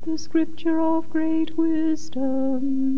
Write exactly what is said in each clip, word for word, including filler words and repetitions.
The scripture of great wisdom.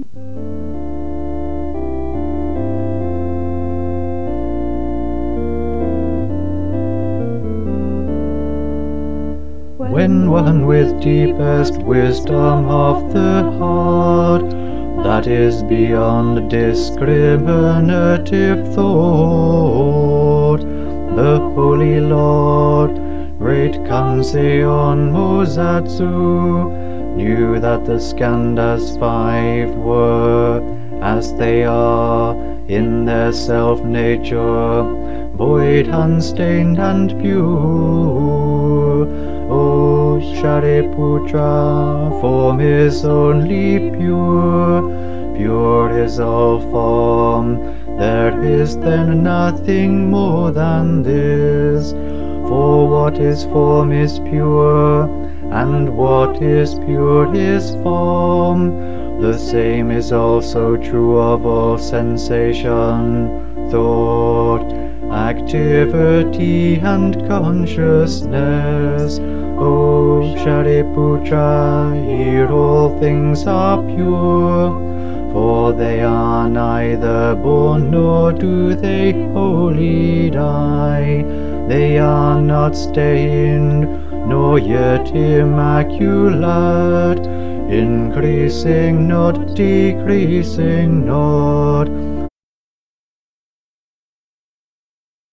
When one with deepest wisdom of the heart, that is beyond discriminative thought, the Holy Lord, great Kanzeon Mozatsu, knew that the Skandhas five were, as they are in their self-nature, void, unstained, and pure. O Shariputra, form is only pure, pure is all form, there is then nothing more than this. For what is form is pure, and what is pure is form. The same is also true of all sensation, thought, activity, and consciousness. O Shariputra, here all things are pure, for they are neither born nor do they wholly die. They are not stained, nor yet immaculate, increasing not, decreasing not,